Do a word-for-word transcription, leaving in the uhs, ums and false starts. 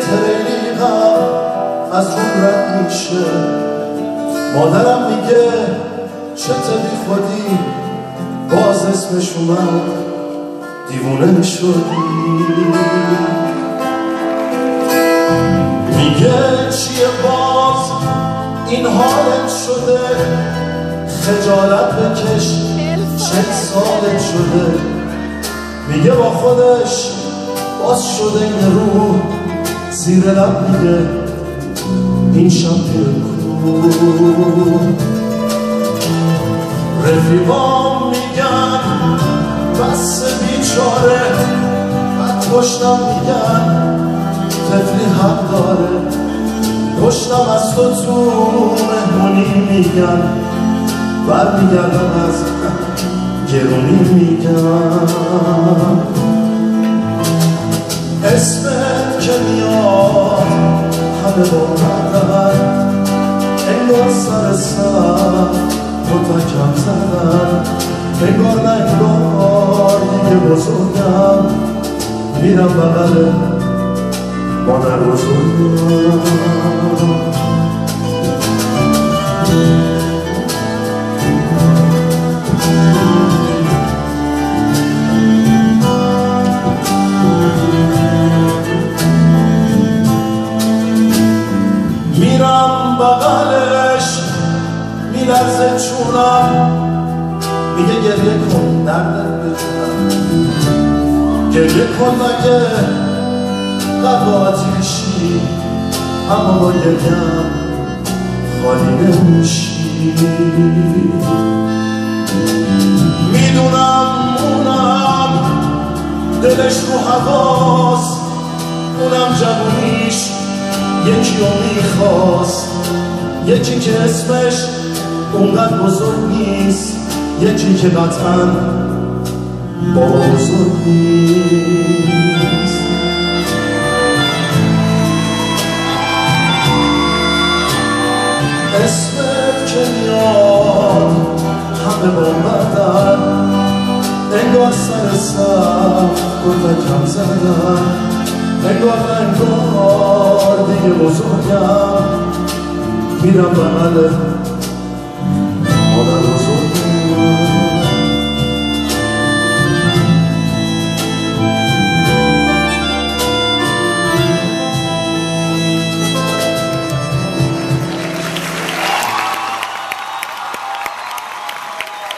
خیلی غم از روم رد میشه. مادرم میگه چته بی خودی، باز اسمش اومد دیوونه شدی. میگه چیه باز این حالت شده، خجالت بکش چه سالت شده. میگه با خودش باز شده این رو، زیر لب میگه این شب کو. رفیقام میگن بس بیچاره، بعد پشتم میگن طفلی حق داره. پشتم از تو تو مهمونی میگن، برمیگردم از گرونی میگن. اسمت که میاد همه با مردن، انگار سر سر متکم زدن. انگار نه انگار دیگه بزرگم، میرم بغل مادر بزرگم. میرم بغلش میلرزه چونم، میگه گریه کن دردت بجونم. گریه کن مگه قلب آتیشی، اما با گریم خالی نمیشی. میدونم اونم دلش رو هواست، اونم جوونیش یکی رو میخواست. یکی که اسمش اونقدر بزرگ نیست، یکی که قطعا بابا بزرگ نیست. اسمت که میاد همه با مردن، انگار سر سر گرفکم زدن. انگار انگار دیگه بزرگم، میرم بغل